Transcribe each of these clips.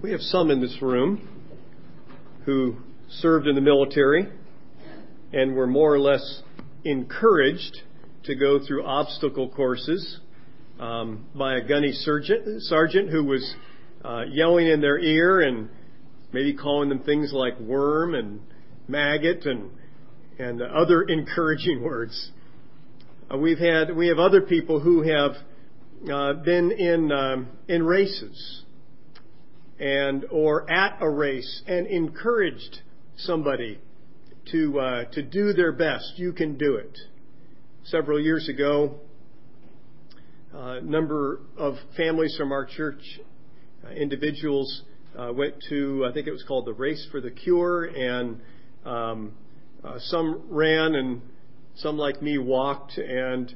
We have some in this room who served in the military and were more or less encouraged to go through obstacle courses by a gunny sergeant who was yelling in their ear and maybe calling them things like worm and maggot and other encouraging words. We have other people who have been in races or at a race and encouraged somebody to do their best. You can do it. Several years ago, a number of families from our church, individuals, went to, I think it was called the Race for the Cure, and some ran and some like me walked and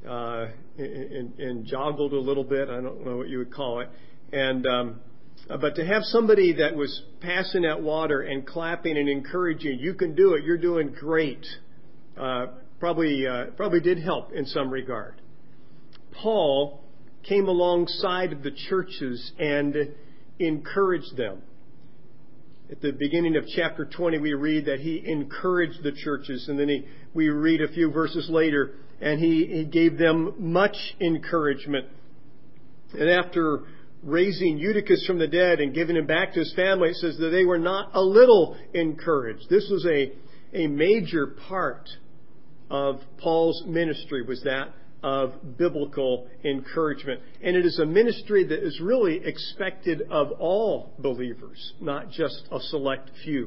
joggled a little bit. I don't know what you would call it. But to have somebody that was passing out water and clapping and encouraging, you can do it, you're doing great, probably did help in some regard. Paul came alongside of the churches and encouraged them. At the beginning of chapter 20, we read that he encouraged the churches, and then we read a few verses later, and he gave them much encouragement. And after raising Eutychus from the dead and giving him back to his family, it says that they were not a little encouraged. This was a major part of Paul's ministry, was that of biblical encouragement. And it is a ministry that is really expected of all believers, not just a select few.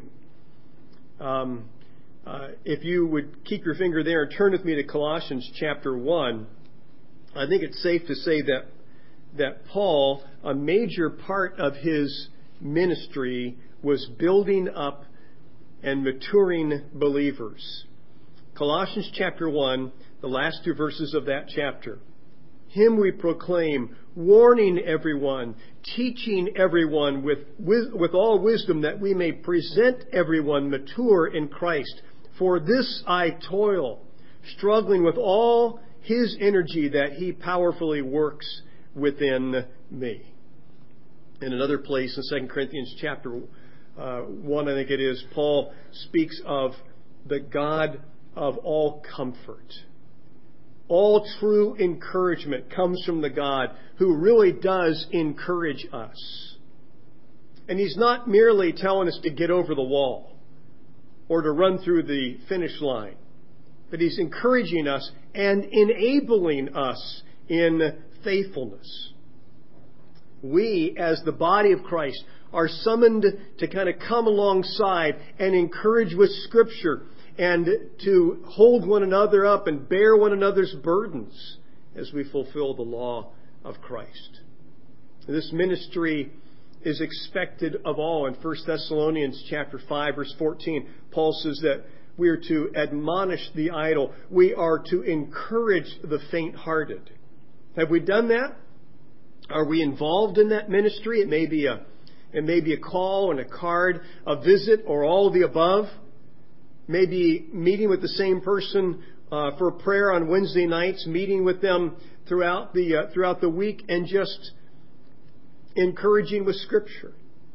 If you would keep your finger there and turn with me to Colossians chapter 1, I think it's safe to say that Paul, a major part of his ministry was building up and maturing believers. Colossians chapter 1, the last two verses of that chapter. Him we proclaim, warning everyone, teaching everyone with all wisdom, that we may present everyone mature in Christ. For this I toil, struggling with all his energy that he powerfully works within me. In another place, in 2 Corinthians chapter 1, I think it is, Paul speaks of the God of all comfort. All true encouragement comes from the God who really does encourage us. And he's not merely telling us to get over the wall or to run through the finish line, but he's encouraging us and enabling us in faithfulness. We, as the body of Christ, are summoned to kind of come alongside and encourage with Scripture and to hold one another up and bear one another's burdens as we fulfill the law of Christ. This ministry is expected of all. In 1 Thessalonians chapter 5, verse 14, Paul says that we are to admonish the idle. We are to encourage the faint-hearted. Have we done that? Are we involved in that ministry? It may be a call and a card, a visit, or all of the above. Maybe meeting with the same person for prayer on Wednesday nights, meeting with them throughout the week, and just encouraging with Scripture.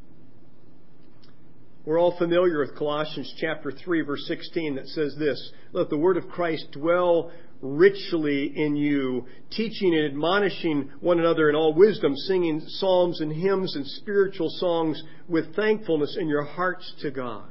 We're all familiar with Colossians chapter 3, verse 16, that says this: "Let the word of Christ dwell richly in you, teaching and admonishing one another in all wisdom, singing psalms and hymns and spiritual songs with thankfulness in your hearts to God."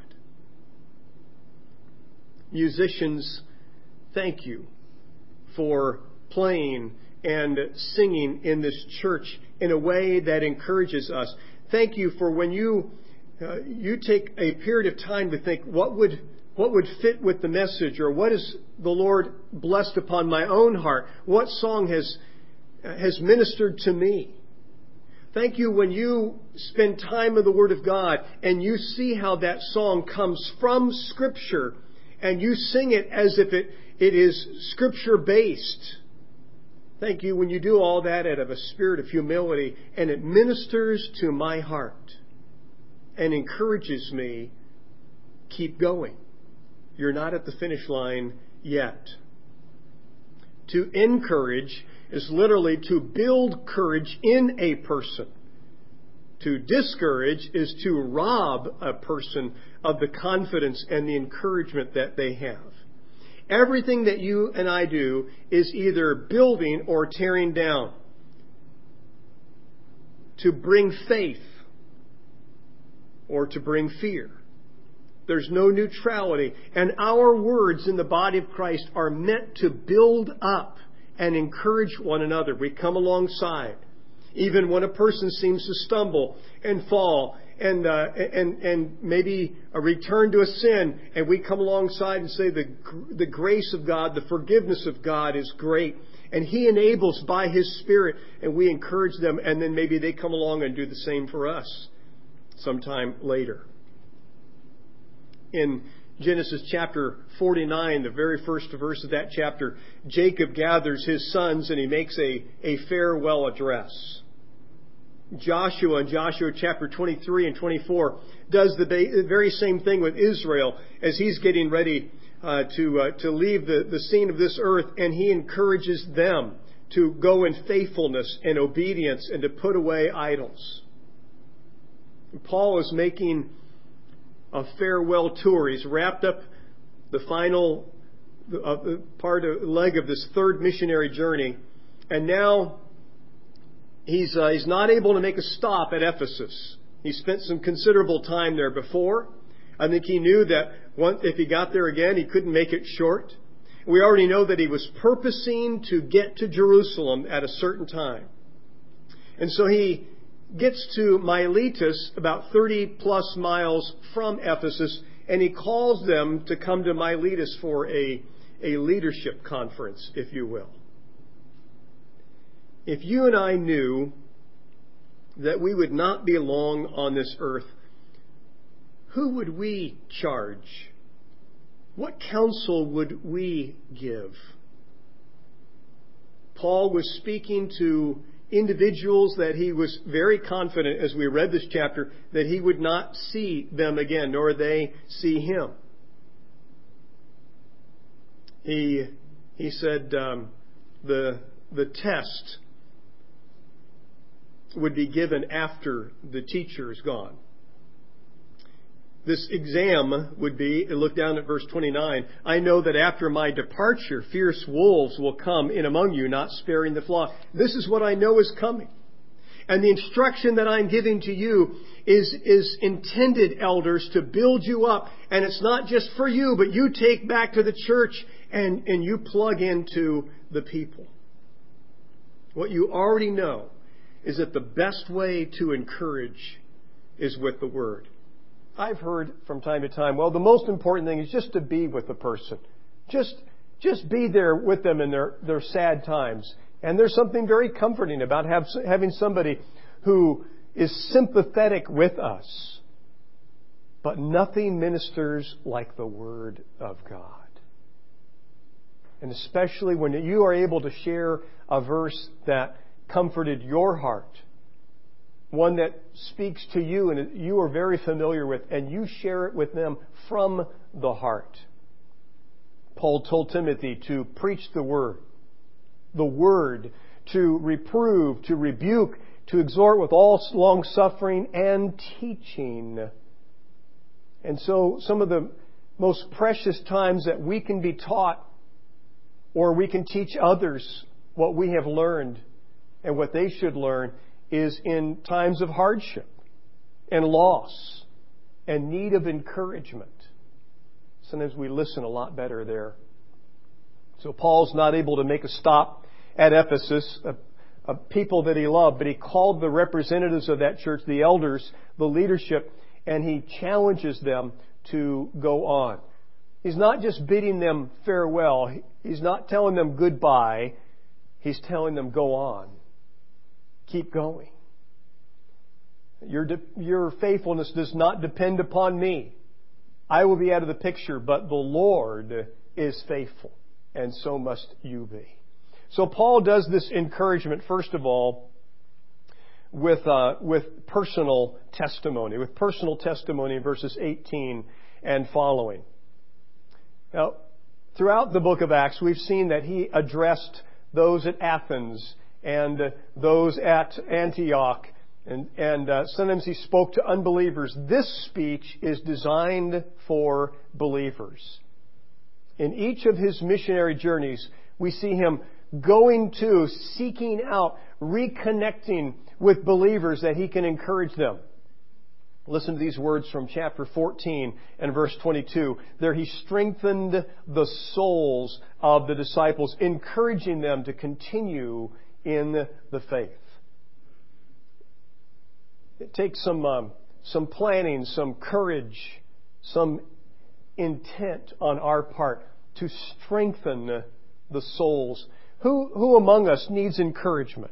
Musicians, thank you for playing and singing in this church in a way that encourages us. Thank you for when you take a period of time to think, what would fit with the message, or what is the Lord blessed upon my own heart? What song has ministered to me? Thank you when you spend time in the Word of God and you see how that song comes from Scripture, and you sing it as if it is Scripture-based. Thank you when you do all that out of a spirit of humility, and it ministers to my heart and encourages me, keep going. You're not at the finish line yet. To encourage is literally to build courage in a person, To discourage is to rob a person of the confidence and the encouragement that they have. Everything that you and I do is either building or tearing down. To bring faith or to bring fear. There's no neutrality. And our words in the body of Christ are meant to build up and encourage one another. We come alongside. Even when a person seems to stumble and fall and maybe return to a sin, and we come alongside and say the grace of God, the forgiveness of God is great. And He enables by His Spirit, and we encourage them, and then maybe they come along and do the same for us sometime later. In Genesis chapter 49, the very first verse of that chapter, Jacob gathers his sons and he makes a farewell address. Joshua in Joshua chapter 23 and 24 does the very same thing with Israel as he's getting ready to leave the scene of this earth, and he encourages them to go in faithfulness and obedience and to put away idols. Paul is making a farewell tour. He's wrapped up the final leg of this third missionary journey, and now he's not able to make a stop at Ephesus. He spent some considerable time there before. I think he knew that if he got there again, he couldn't make it short. We already know that he was purposing to get to Jerusalem at a certain time. And so he gets to Miletus, about 30 plus miles from Ephesus, and he calls them to come to Miletus for a leadership conference, if you will. If you and I knew that we would not be long on this earth, who would we charge? What counsel would we give? Paul was speaking to individuals that he was very confident, as we read this chapter, that he would not see them again, nor they see him. He said the test would be given after the teacher is gone. This exam would be, look down at verse 29, I know that after my departure, fierce wolves will come in among you, not sparing the flock. This is what I know is coming. And the instruction that I'm giving to you is intended, elders, to build you up. And it's not just for you, but you take back to the church and you plug into the people. What you already know is that the best way to encourage is with the Word. I've heard from time to time, well, the most important thing is just to be with the person. Just be there with them in their sad times. And there's something very comforting about having somebody who is sympathetic with us. But nothing ministers like the Word of God. And especially when you are able to share a verse that comforted your heart, one that speaks to you and you are very familiar with, and you share it with them from the heart. Paul told Timothy to preach the Word, to reprove, to rebuke, to exhort with all long-suffering and teaching. And so some of the most precious times that we can be taught, or we can teach others what we have learned and what they should learn, is in times of hardship and loss and need of encouragement. Sometimes we listen a lot better there. So Paul's not able to make a stop at Ephesus, a people that he loved, but he called the representatives of that church, the elders, the leadership, and he challenges them to go on. He's not just bidding them farewell. He's not telling them goodbye. He's telling them go on. Keep going. Your faithfulness does not depend upon me. I will be out of the picture, but the Lord is faithful, and so must you be. So Paul does this encouragement, first of all, with personal testimony. With personal testimony in verses 18 and following. Now, throughout the book of Acts, we've seen that he addressed those at Athens and those at Antioch And sometimes he spoke to unbelievers. This speech is designed for believers. In each of his missionary journeys, we see him seeking out, reconnecting with believers that he can encourage them. Listen to these words from chapter 14 and verse 22. There he strengthened the souls of the disciples, encouraging them to continue in the faith. It takes some planning, some courage, some intent on our part to strengthen the souls. Who among us needs encouragement?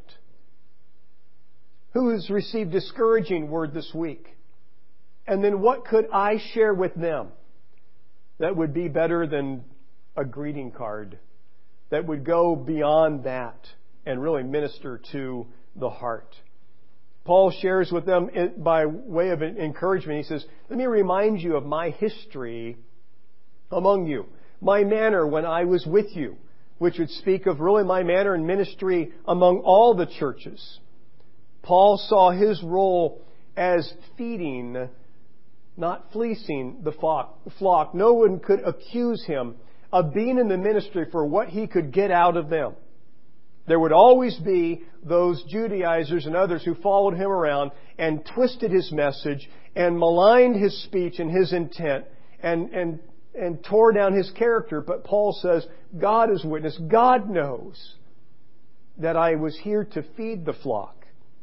Who has received discouraging word this week? And then what could I share with them that would be better than a greeting card, that would go beyond that and really minister to the heart? Paul shares with them by way of encouragement. He says, let me remind you of my history among you, my manner when I was with you, which would speak of really my manner in ministry among all the churches. Paul saw his role as feeding, not fleecing the flock. No one could accuse him of being in the ministry for what he could get out of them. There would always be those Judaizers and others who followed him around and twisted his message and maligned his speech and his intent and tore down his character. But Paul says, God is witness. God knows that I was here to feed the flock.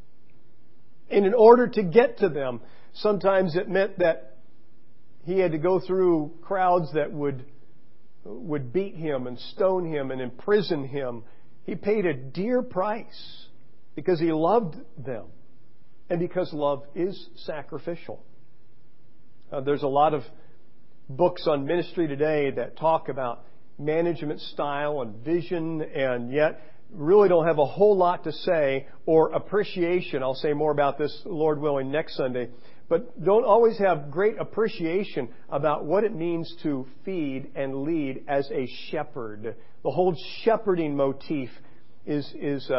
And in order to get to them, sometimes it meant that he had to go through crowds that would beat him and stone him and imprison him. He paid a dear price because he loved them and because love is sacrificial. There's a lot of books on ministry today that talk about management style and vision, and yet really don't have a whole lot to say or appreciation. I'll say more about this, Lord willing, next Sunday. But don't always have great appreciation about what it means to feed and lead as a shepherd. The whole shepherding motif is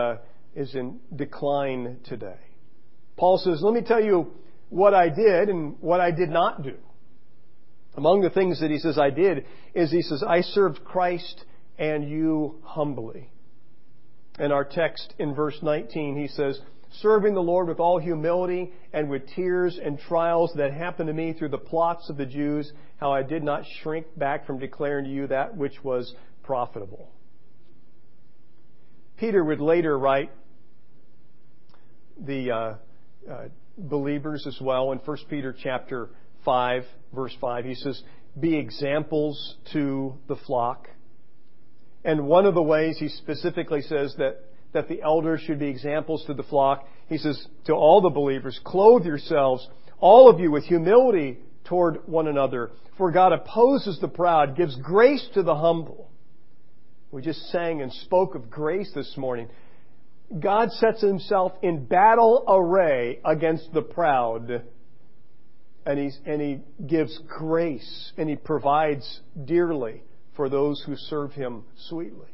in decline today. Paul says, let me tell you what I did and what I did not do. Among the things that he says I did is he says, I served Christ and you humbly. In our text in verse 19, he says, serving the Lord with all humility and with tears and trials that happened to me through the plots of the Jews, how I did not shrink back from declaring to you that which was profitable. Peter would later write the believers as well in 1 Peter chapter 5, verse 5. He says, be examples to the flock. And one of the ways he specifically says that the elders should be examples to the flock, he says to all the believers, clothe yourselves, all of you, with humility toward one another. For God opposes the proud, gives grace to the humble. We just sang and spoke of grace this morning. God sets himself in battle array against the proud. And he gives grace and he provides dearly for those who serve him sweetly.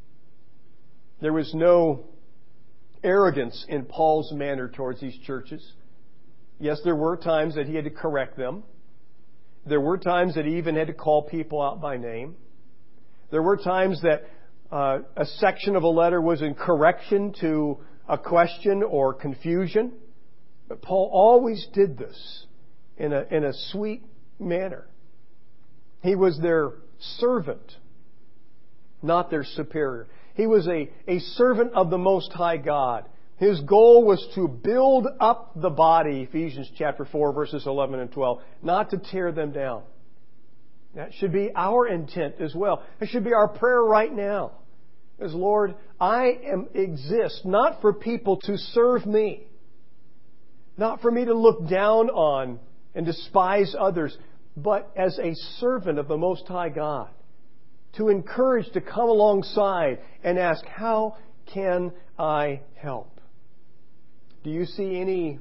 There was no arrogance in Paul's manner towards these churches. Yes, there were times that he had to correct them. There were times that he even had to call people out by name. There were times that a section of a letter was in correction to a question or confusion. But Paul always did this in a sweet manner. He was their servant, not their superior. He was a servant of the Most High God. His goal was to build up the body, Ephesians chapter 4, verses 11 and 12, not to tear them down. That should be our intent as well. It should be our prayer right now. As Lord, I exist not for people to serve me, not for me to look down on and despise others, but as a servant of the Most High God, to encourage, to come alongside and ask, how can I help? Do you see any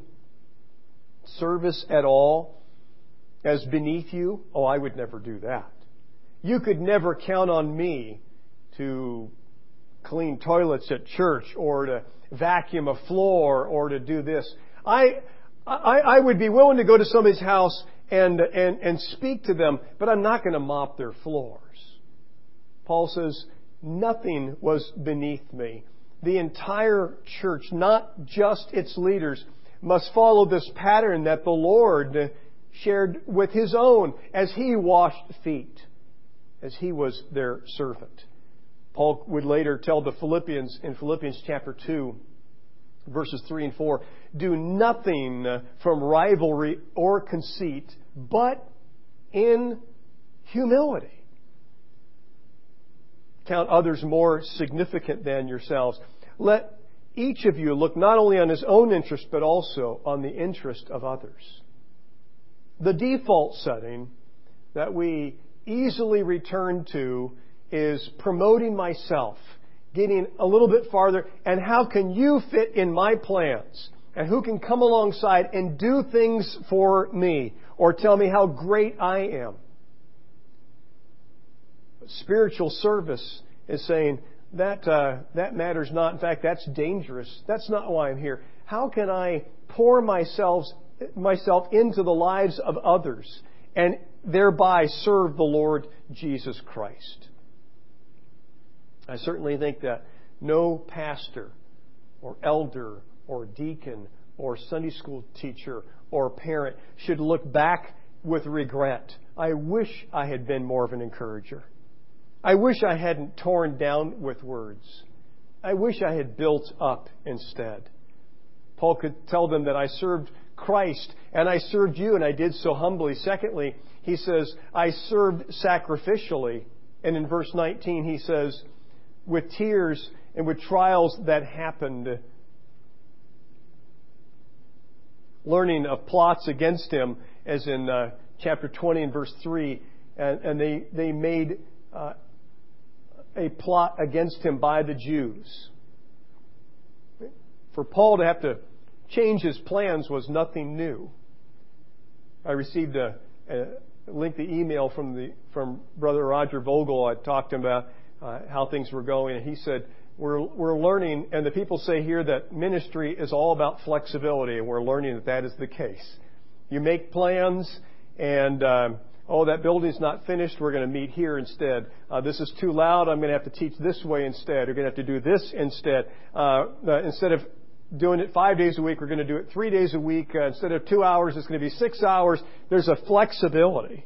service at all as beneath you? Oh, I would never do that. You could never count on me to clean toilets at church or to vacuum a floor or to do this. I would be willing to go to somebody's house and speak to them, but I'm not going to mop their floors. Paul says, nothing was beneath me. The entire church, not just its leaders, must follow this pattern that the Lord shared with His own as He washed feet, as He was their servant. Paul would later tell the Philippians in Philippians chapter 2, verses 3 and 4, do nothing from rivalry or conceit, but in humility. Count others more significant than yourselves. Let each of you look not only on his own interest, but also on the interest of others. The default setting that we easily return to is promoting myself, getting a little bit farther, and how can you fit in my plans? And who can come alongside and do things for me or tell me how great I am? Spiritual service is saying that matters not. In fact, that's dangerous. That's not why I'm here. How can I pour myself into the lives of others and thereby serve the Lord Jesus Christ? I certainly think that no pastor or elder or deacon or Sunday school teacher or parent should look back with regret. I wish I had been more of an encourager. I wish I hadn't torn down with words. I wish I had built up instead. Paul could tell them that I served Christ and I served you and I did so humbly. Secondly, he says, I served sacrificially. And in verse 19 he says, with tears and with trials that happened, learning of plots against him, as in chapter 20 and verse 3, and they made a plot against him by the Jews. For Paul to have to change his plans was nothing new. I received a lengthy email from Brother Roger Vogel. I talked to him about how things were going, and he said, we're learning, and the people say here that ministry is all about flexibility, and we're learning that is the case. You make plans, and that building's not finished, we're going to meet here instead. This is too loud, I'm going to have to teach this way instead. We're going to have to do this instead. Instead of doing it 5 days a week, we're going to do it 3 days a week. Instead of 2 hours, it's going to be 6 hours. There's a flexibility.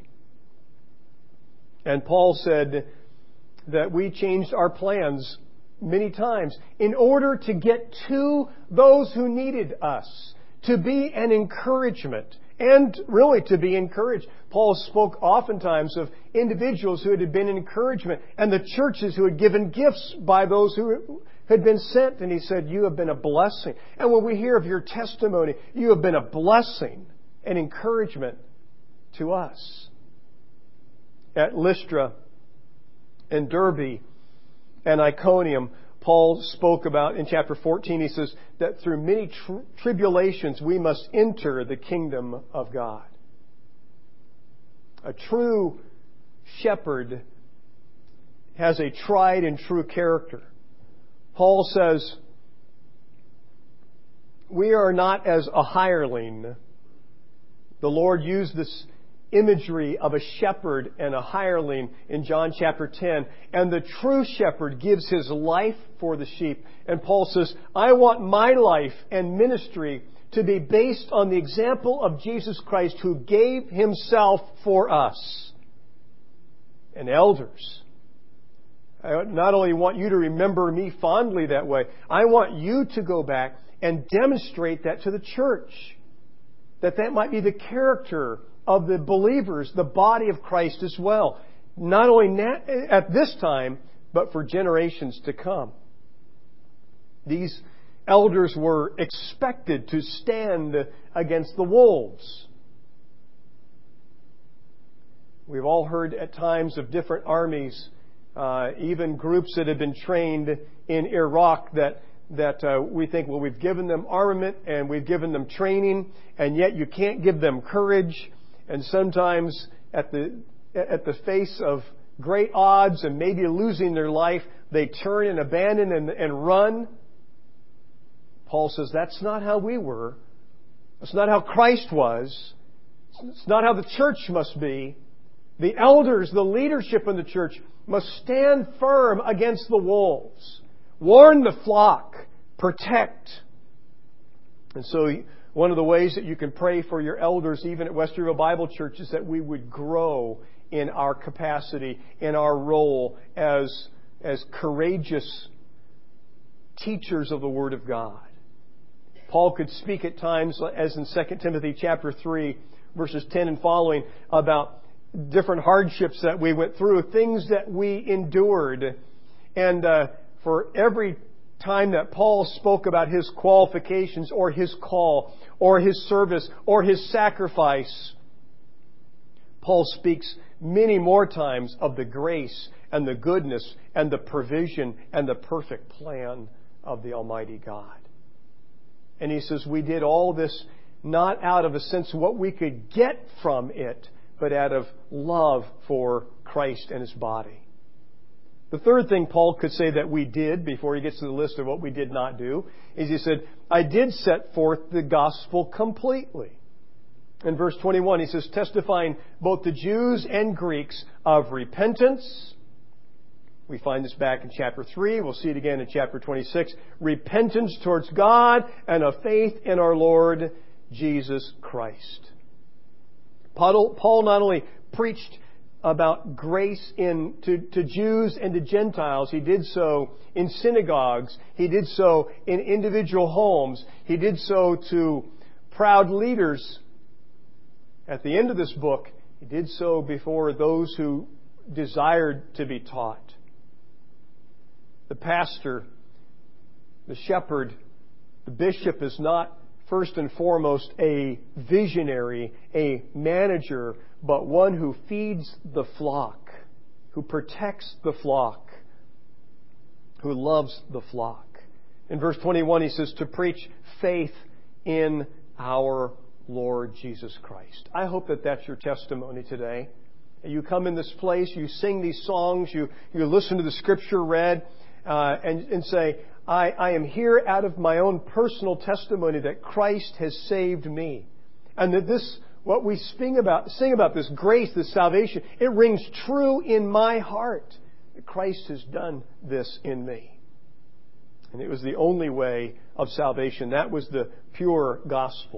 And Paul said that we changed our plans many times in order to get to those who needed us, to be an encouragement, and really to be encouraged. Paul spoke oftentimes of individuals who had been an encouragement and the churches who had given gifts by those who had been sent. And he said, you have been a blessing. And when we hear of your testimony, you have been a blessing and encouragement to us. At Lystra and Derbe and Iconium, Paul spoke about in chapter 14, he says that through many tribulations we must enter the kingdom of God. A true shepherd has a tried and true character. Paul says, we are not as a hireling. The Lord used this imagery of a shepherd and a hireling in John chapter 10. And the true shepherd gives his life for the sheep. And Paul says, I want my life and ministry to be based on the example of Jesus Christ, who gave Himself for us. And elders, I not only want you to remember me fondly that way, I want you to go back and demonstrate that to the church. That might be the character of the believers, the body of Christ as well. Not only at this time, but for generations to come. These elders were expected to stand against the wolves. We've all heard at times of different armies, even groups that have been trained in Iraq that we think, well, we've given them armament and we've given them training, and yet you can't give them courage. And sometimes at the face of great odds and maybe losing their life, they turn and abandon and run. Paul says that's not how we were. That's not how Christ was. It's not how the church must be. The elders, the leadership in the church must stand firm against the wolves. Warn the flock. Protect. And so one of the ways that you can pray for your elders, even at Westerville Bible Church, is that we would grow in our capacity, in our role as courageous teachers of the Word of God. Paul could speak at times, as in 2 Timothy chapter 3, verses 10 and following, about different hardships that we went through, things that we endured. And for every time that Paul spoke about his qualifications or his call or his service or his sacrifice, Paul speaks many more times of the grace and the goodness and the provision and the perfect plan of the Almighty God. And he says we did all this not out of a sense of what we could get from it, but out of love for Christ and His body. The third thing Paul could say that we did, before he gets to the list of what we did not do, is he said, I did set forth the gospel completely. In verse 21, he says, testifying both to Jews and Greeks of repentance. We find this back in chapter 3. We'll see it again in chapter 26. Repentance towards God and of faith in our Lord Jesus Christ. Paul not only preached about grace to Jews and to Gentiles. He did so in synagogues. He did so in individual homes. He did so to proud leaders. At the end of this book, he did so before those who desired to be taught. The pastor, the shepherd, the bishop is not first and foremost a visionary, a manager, but one who feeds the flock, who protects the flock, who loves the flock. In verse 21, he says, to preach faith in our Lord Jesus Christ. I hope that that's your testimony today. You come in this place, you sing these songs, you listen to the Scripture read, and say, I am here out of my own personal testimony that Christ has saved me. And that this, what we sing about this grace, this salvation, it rings true in my heart that Christ has done this in me. And it was the only way of salvation. That was the pure gospel.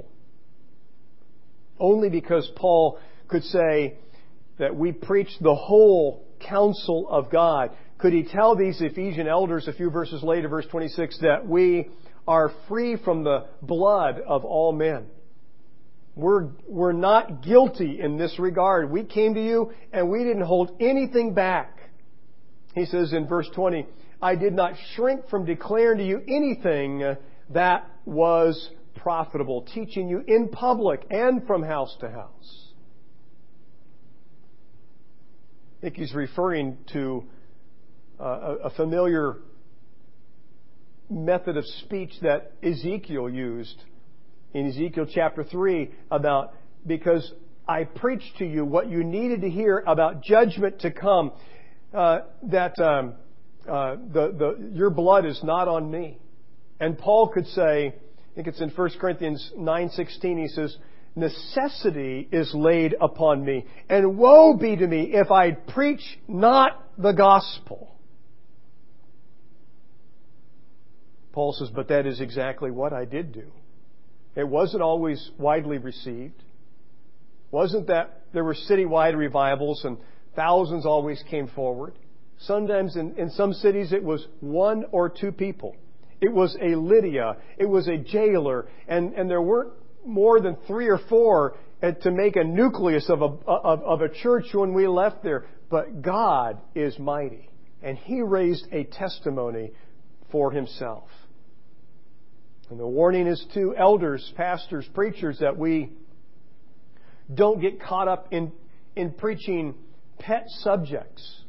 Only because Paul could say that we preach the whole counsel of God could he tell these Ephesian elders a few verses later, verse 26, that we are free from the blood of all men. We're not guilty in this regard. We came to you and we didn't hold anything back. He says in verse 20, I did not shrink from declaring to you anything that was profitable, teaching you in public and from house to house. I think he's referring to a familiar method of speech that Ezekiel used in Ezekiel chapter 3 about, because I preached to you what you needed to hear about judgment to come, your blood is not on me. And Paul could say, I think it's in 1 Corinthians 9:16, he says, necessity is laid upon me, and woe be to me if I preach not the gospel. Paul says, but that is exactly what I did do. It wasn't always widely received. Wasn't that there were citywide revivals and thousands always came forward. Sometimes in some cities it was one or two people. It was a Lydia. It was a jailer. And there weren't more than 3 or 4 to make a nucleus of a church when we left there. But God is mighty. And He raised a testimony for Himself. And the warning is to elders, pastors, preachers, that we don't get caught up in preaching pet subjects.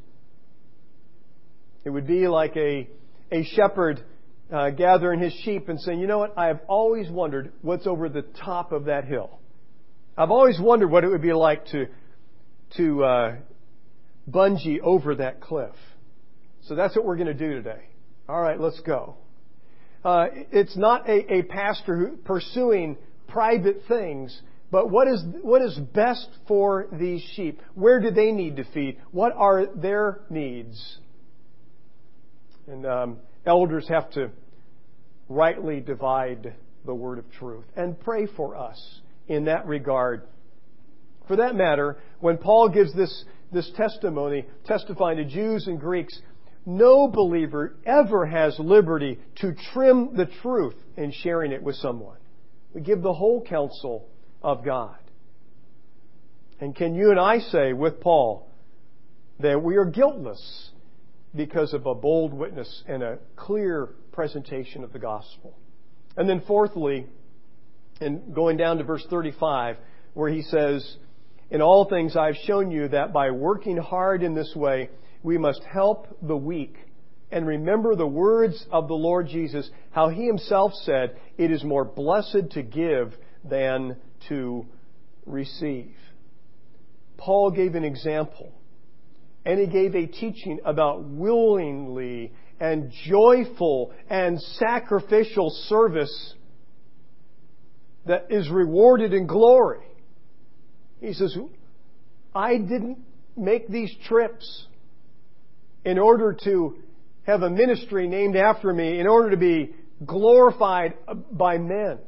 It would be like a shepherd gathering his sheep and saying, you know what, I have always wondered what's over the top of that hill. I've always wondered what it would be like to bungee over that cliff. So that's what we're going to do today. All right, let's go. It's not a pastor pursuing private things, but what is best for these sheep? Where do they need to feed? What are their needs? And elders have to rightly divide the word of truth and pray for us in that regard. For that matter, when Paul gives this testimony, testifying to Jews and Greeks, no believer ever has liberty to trim the truth in sharing it with someone. We give the whole counsel of God. And can you and I say with Paul that we are guiltless because of a bold witness and a clear presentation of the gospel? And then fourthly, and going down to verse 35, where he says, "In all things I've shown you that by working hard in this way, we must help the weak and remember the words of the Lord Jesus, how He Himself said, 'It is more blessed to give than to receive.'" Paul gave an example, and he gave a teaching about willingly and joyful and sacrificial service that is rewarded in glory. He says, I didn't make these trips in order to have a ministry named after me, in order to be glorified by men.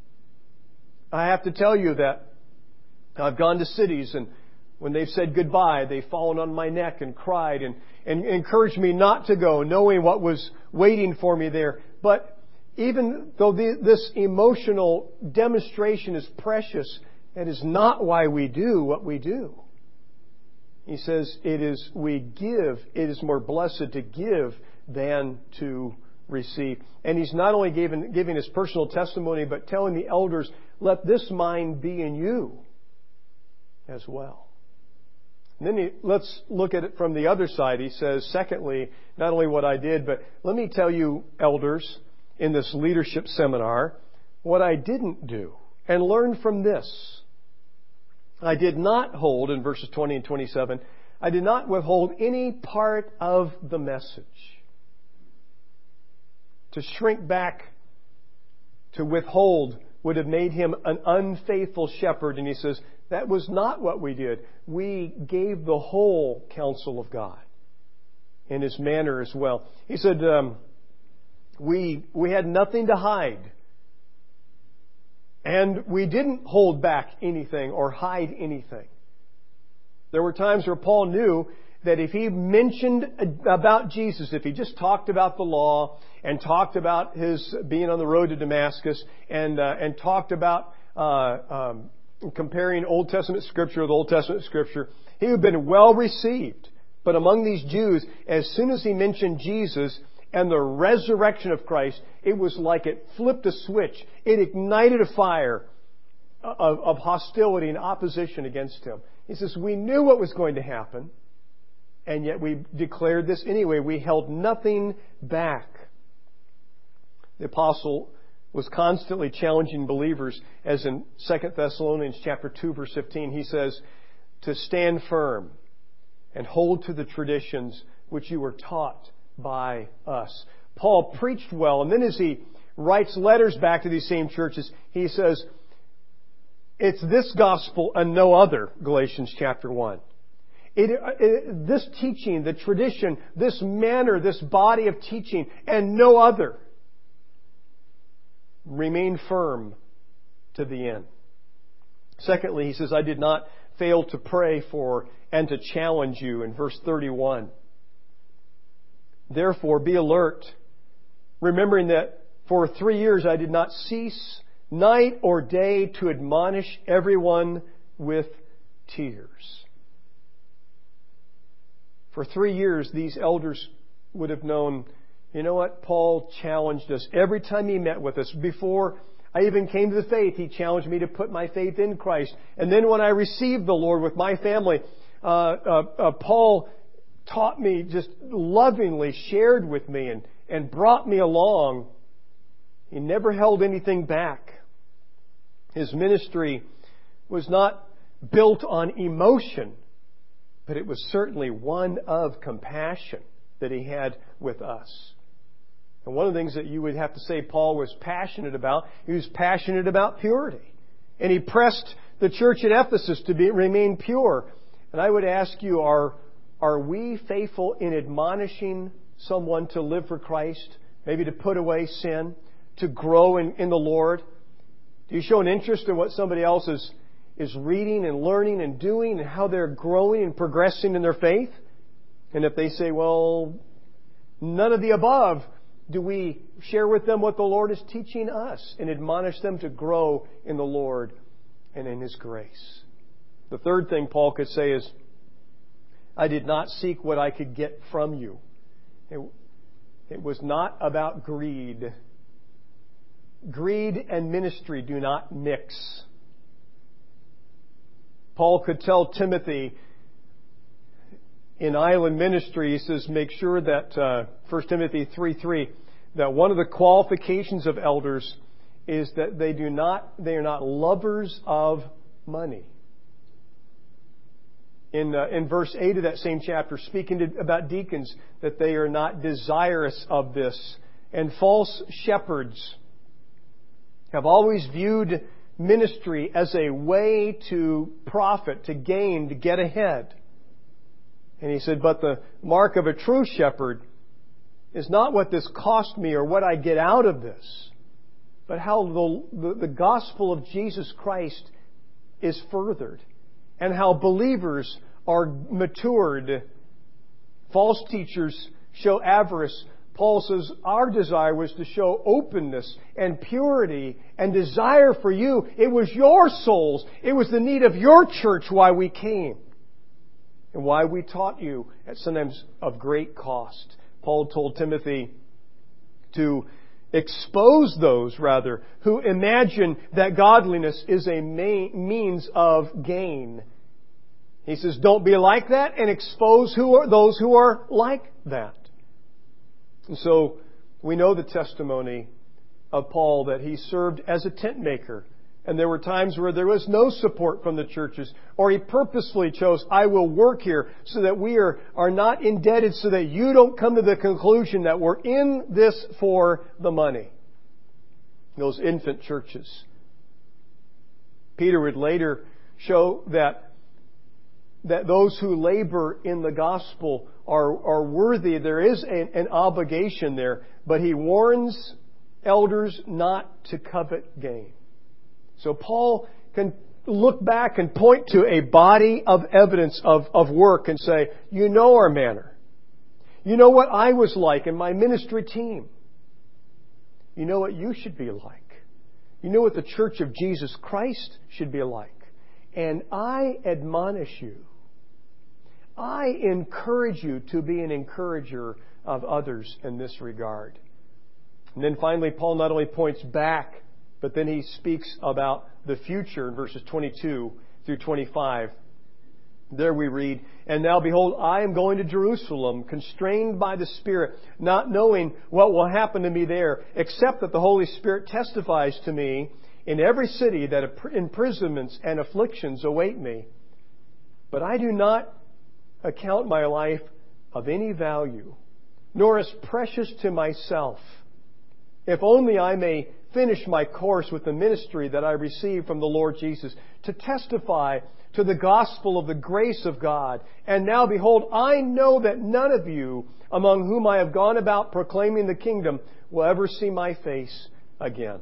I have to tell you that I've gone to cities, and when they've said goodbye, they've fallen on my neck and cried and encouraged me not to go, knowing what was waiting for me there. But even though this emotional demonstration is precious, that is not why we do what we do. He says, it is more blessed to give than to receive. And he's not only giving his personal testimony, but telling the elders, let this mind be in you as well. And then let's look at it from the other side. He says, secondly, not only what I did, but let me tell you, elders, in this leadership seminar, what I didn't do, and learn from this. I did not hold, in verses 20 and 27, I did not withhold any part of the message. To shrink back, to withhold, would have made him an unfaithful shepherd. And he says, that was not what we did. We gave the whole counsel of God in His manner as well. He said, we had nothing to hide. And we didn't hold back anything or hide anything. There were times where Paul knew that if he mentioned about Jesus, if he just talked about the law and talked about his being on the road to Damascus and talked about comparing Old Testament Scripture with Old Testament Scripture, he would have been well received. But among these Jews, as soon as he mentioned Jesus and the resurrection of Christ, it was like it flipped a switch. It ignited a fire of hostility and opposition against him. He says, we knew what was going to happen, and yet we declared this anyway. We held nothing back. The apostle was constantly challenging believers, as in 2 Thessalonians chapter 2, verse 15, he says, to stand firm and hold to the traditions which you were taught by us. Paul preached well, and then as he writes letters back to these same churches, he says, it's this gospel and no other, Galatians chapter 1. This teaching, the tradition, this manner, this body of teaching, and no other. Remain firm to the end. Secondly, he says, I did not fail to pray for and to challenge you in verse 31. Therefore, be alert, remembering that for 3 years I did not cease night or day to admonish everyone with tears. For 3 years, these elders would have known, you know what? Paul challenged us every time he met with us. Before I even came to the faith, he challenged me to put my faith in Christ. And then when I received the Lord with my family, Paul taught me, just lovingly shared with me and brought me along. He never held anything back. His ministry was not built on emotion, but it was certainly one of compassion that he had with us. And one of the things that you would have to say Paul was passionate about, he was passionate about purity. And he pressed the church at Ephesus to remain pure. And I would ask you, are we faithful in admonishing someone to live for Christ? Maybe to put away sin, to grow in the Lord? Do you show an interest in what somebody else is reading and learning and doing and how they're growing and progressing in their faith? And if they say, well, none of the above, do we share with them what the Lord is teaching us and admonish them to grow in the Lord and in His grace? The third thing Paul could say is, I did not seek what I could get from you. It was not about greed. Greed and ministry do not mix. Paul could tell Timothy in island ministry, he says, make sure that 1 Timothy 3:3, that one of the qualifications of elders is that they are not lovers of money. In verse 8 of that same chapter, speaking about deacons, that they are not desirous of this. And false shepherds have always viewed ministry as a way to profit, to gain, to get ahead. And he said, but the mark of a true shepherd is not what this cost me or what I get out of this, but how the gospel of Jesus Christ is furthered and how believers are matured. False teachers show avarice. Paul says our desire was to show openness and purity and desire for you. It was your souls. It was the need of your church why we came and why we taught you at sometimes of great cost. Paul told Timothy to expose those, rather, who imagine that godliness is a means of gain. He says, don't be like that, and expose those who are like that. And so we know the testimony of Paul that he served as a tent maker. And there were times where there was no support from the churches, or he purposefully chose, I will work here so that we are not indebted, so that you don't come to the conclusion that we're in this for the money. Those infant churches. Peter would later show that those who labor in the gospel are worthy. There is an obligation there, but he warns elders not to covet gain. So Paul can look back and point to a body of evidence of work and say, you know our manner. You know what I was like in my ministry team. You know what you should be like. You know what the Church of Jesus Christ should be like. And I admonish you. I encourage you to be an encourager of others in this regard. And then finally, Paul not only points back, but then he speaks about the future in verses 22 through 25. There we read, and now behold, I am going to Jerusalem, constrained by the Spirit, not knowing what will happen to me there, except that the Holy Spirit testifies to me in every city that imprisonments and afflictions await me. But I do not account my life of any value, nor as precious to myself, if only I may finish my course with the ministry that I received from the Lord Jesus, to testify to the gospel of the grace of God. And now, behold, I know that none of you among whom I have gone about proclaiming the kingdom will ever see my face again.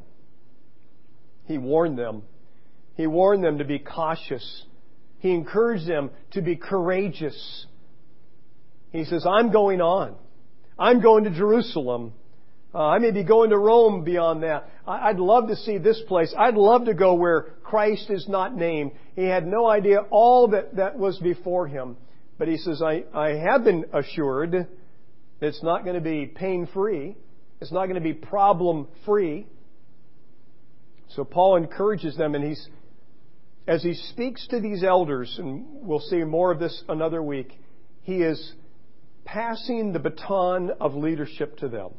He warned them. He warned them to be cautious. He encouraged them to be courageous. He says, I'm going on. I'm going to Jerusalem. I may be going to Rome beyond that. I'd love to see this place. I'd love to go where Christ is not named. He had no idea all that was before him. But he says, I have been assured that it's not going to be pain-free. It's not going to be problem-free. So Paul encourages them, and as he speaks to these elders, and we'll see more of this another week, he is passing the baton of leadership to them.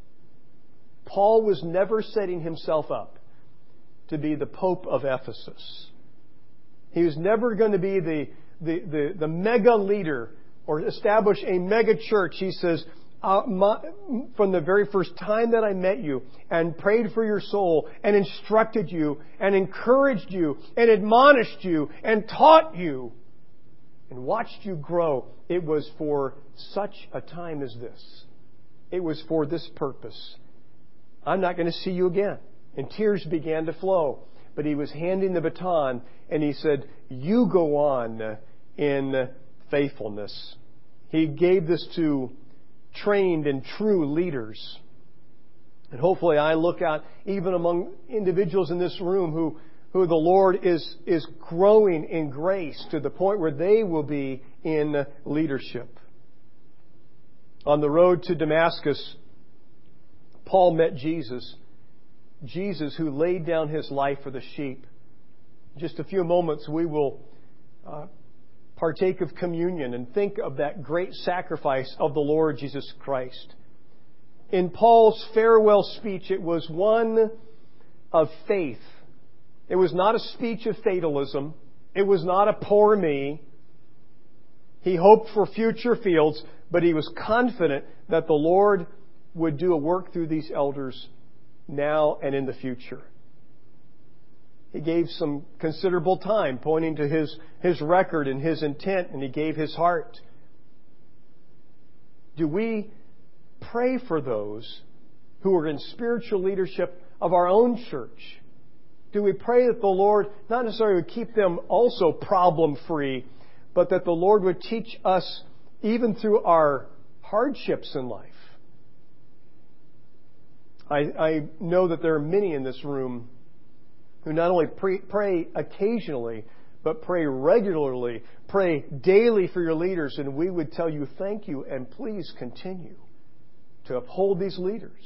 Paul was never setting himself up to be the Pope of Ephesus. He was never going to be the mega leader or establish a mega church. He says, from the very first time that I met you and prayed for your soul and instructed you and encouraged you and admonished you and taught you and watched you grow. It was for such a time as this. It was for this purpose. I'm not going to see you again. And tears began to flow. But he was handing the baton and he said, you go on in faithfulness. He gave this to trained and true leaders. And hopefully I look out even among individuals in this room who the Lord is growing in grace to the point where they will be in leadership. On the road to Damascus, Paul met Jesus. Jesus who laid down His life for the sheep. In just a few moments we will partake of communion and think of that great sacrifice of the Lord Jesus Christ. In Paul's farewell speech, it was one of faith. It was not a speech of fatalism. It was not a poor me. He hoped for future fields, but he was confident that the Lord would do a work through these elders now and in the future. He gave some considerable time pointing to his record and his intent, and he gave his heart. Do we pray for those who are in spiritual leadership of our own church? Do we pray that the Lord not necessarily would keep them also problem-free, but that the Lord would teach us even through our hardships in life? I know that there are many in this room who not only pray occasionally, but pray regularly, pray daily for your leaders, and we would tell you thank you and please continue to uphold these leaders.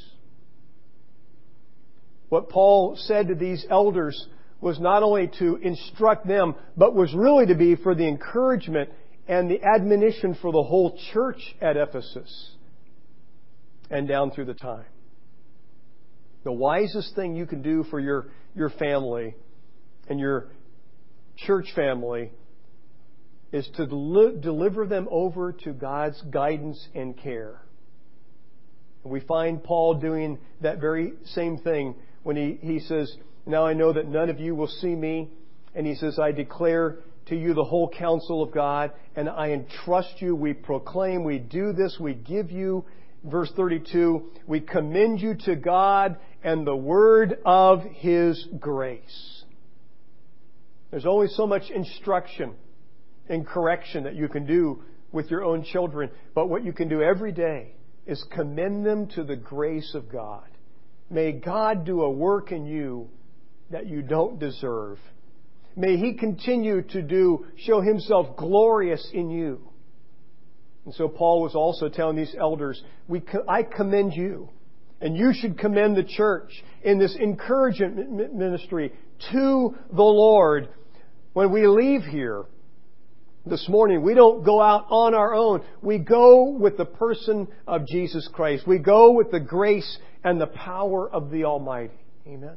What Paul said to these elders was not only to instruct them, but was really to be for the encouragement and the admonition for the whole church at Ephesus and down through the time. The wisest thing you can do for your family and your church family is to deliver them over to God's guidance and care. We find Paul doing that very same thing when he says, now I know that none of you will see me. And he says, I declare to you the whole counsel of God, and I entrust you. We proclaim, we do this, we give you. Verse 32, we commend you to God and the word of His grace. There's only so much instruction and correction that you can do with your own children. But what you can do every day is commend them to the grace of God. May God do a work in you that you don't deserve. May He continue to show Himself glorious in you. And so Paul was also telling these elders, I commend you. And you should commend the church in this encouragement ministry to the Lord. When we leave here this morning, we don't go out on our own. We go with the person of Jesus Christ. We go with the grace and the power of the Almighty. Amen.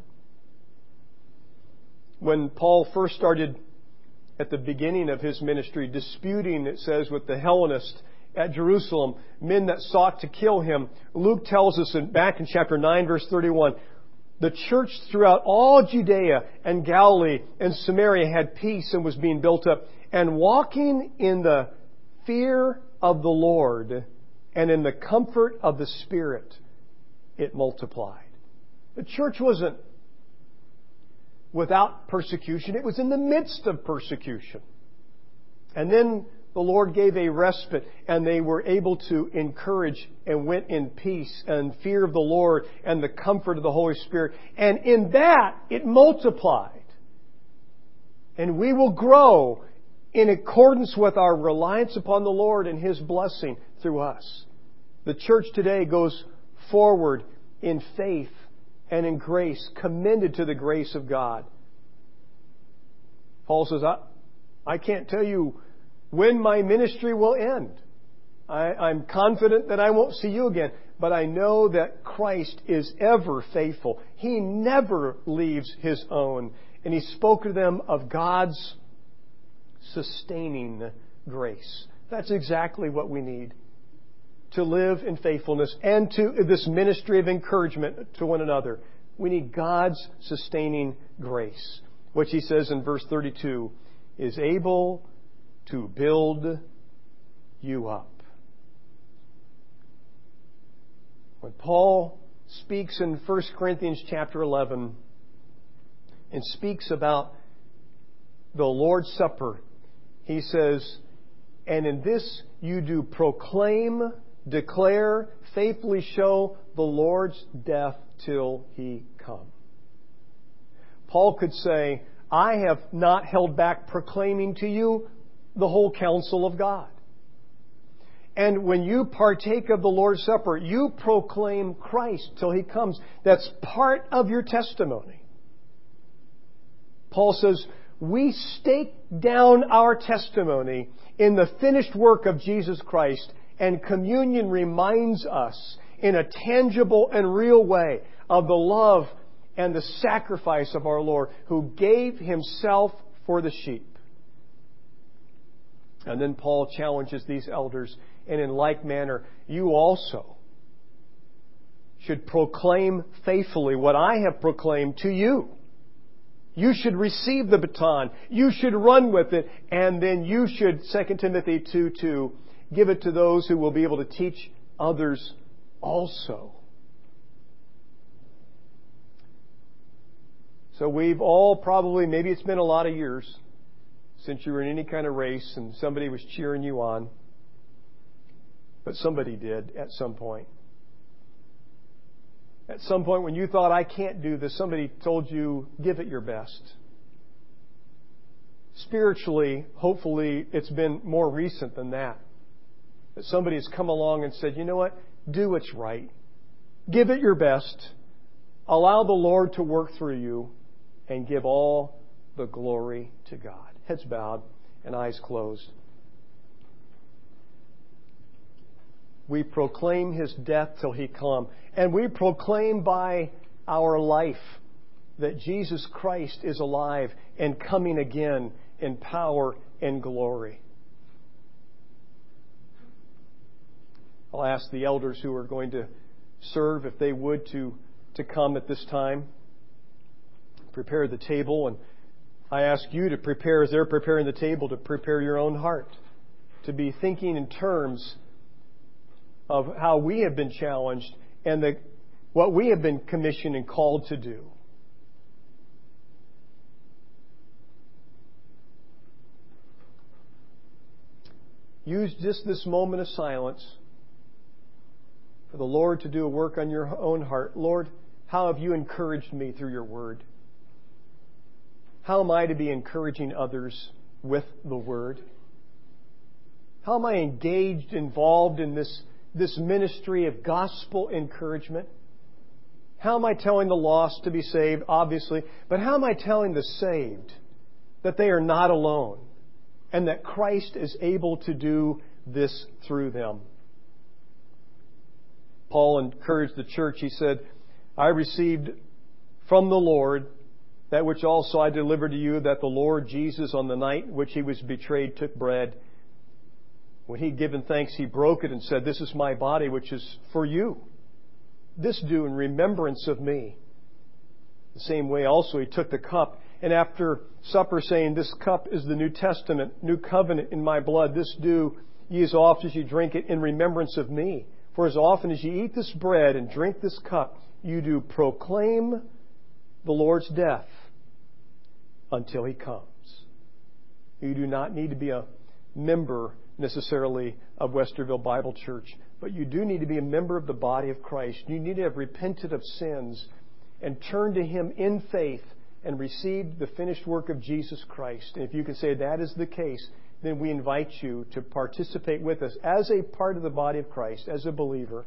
When Paul first started at the beginning of his ministry, disputing, it says, with the Hellenists at Jerusalem, men that sought to kill him, Luke tells us back in chapter 9, verse 31, the church throughout all Judea and Galilee and Samaria had peace and was being built up. And walking in the fear of the Lord and in the comfort of the Spirit, it multiplied. The church wasn't without persecution. It was in the midst of persecution. And then the Lord gave a respite, and they were able to encourage and went in peace and fear of the Lord and the comfort of the Holy Spirit. And in that, it multiplied. And we will grow in accordance with our reliance upon the Lord and His blessing through us. The church today goes forward in faith and in grace, commended to the grace of God. Paul says, I can't tell you when my ministry will end. I'm confident that I won't see you again, but I know that Christ is ever faithful. He never leaves His own. And He spoke to them of God's sustaining grace. That's exactly what we need to live in faithfulness and to this ministry of encouragement to one another. We need God's sustaining grace, which he says in verse 32 is able to build you up. When Paul speaks in 1 Corinthians chapter 11 and speaks about the Lord's Supper, he says, and in this you do proclaim, declare, faithfully show the Lord's death till he come. Paul could say, I have not held back proclaiming to you the whole counsel of God. And when you partake of the Lord's Supper, you proclaim Christ till he comes. That's part of your testimony. Paul says, we stake down our testimony in the finished work of Jesus Christ, and communion reminds us in a tangible and real way of the love and the sacrifice of our Lord, who gave himself for the sheep. And then Paul challenges these elders, and in like manner, you also should proclaim faithfully what I have proclaimed to you. You should receive the baton. You should run with it. And then you should, 2 Timothy 2:2, give it to those who will be able to teach others also. So we've all probably, maybe it's been a lot of years since you were in any kind of race and somebody was cheering you on. But somebody did at some point. At some point when you thought, I can't do this, somebody told you, give it your best. Spiritually, hopefully, it's been more recent than that. That somebody has come along and said, you know what? Do what's right. Give it your best. Allow the Lord to work through you and give all the glory to God. Heads bowed and eyes closed. We proclaim his death till he come. And we proclaim by our life that Jesus Christ is alive and coming again in power and glory. I'll ask the elders who are going to serve, if they would, to come at this time. Prepare the table. And I ask you to prepare, as they're preparing the table, to prepare your own heart. To be thinking in terms of how we have been challenged and what we have been commissioned and called to do. Use just this moment of silence for the Lord to do a work on your own heart. Lord, how have you encouraged me through your word? How am I to be encouraging others with the word? How am I engaged, involved in this ministry of gospel encouragement? How am I telling the lost to be saved? Obviously. But how am I telling the saved that they are not alone and that Christ is able to do this through them? Paul encouraged the church. He said, I received from the Lord that which also I delivered to you, that the Lord Jesus, on the night which he was betrayed, took bread. When he'd given thanks, he broke it and said, this is my body, which is for you. This do in remembrance of me. The same way also he took the cup, and after supper saying, this cup is the New Testament, new covenant in my blood. This do ye as oft as you drink it in remembrance of me. For as often as you eat this bread and drink this cup, you do proclaim the Lord's death until he comes. You do not need to be a member necessarily of Westerville Bible Church, but you do need to be a member of the body of Christ. You need to have repented of sins and turned to him in faith and received the finished work of Jesus Christ. And if you can say that is the case, then we invite you to participate with us as a part of the body of Christ, as a believer.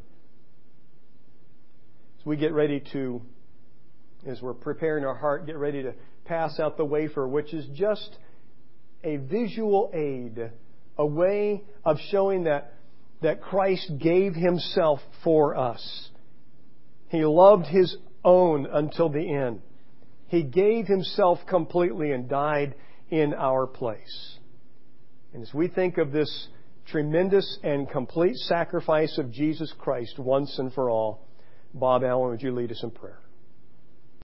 As we get ready to, as we're preparing our heart, get ready to pass out the wafer, which is just a visual aid, a way of showing that Christ gave himself for us. He loved his own until the end. He gave himself completely and died in our place. And as we think of this tremendous and complete sacrifice of Jesus Christ once and for all. Bob Allen, would you lead us in prayer?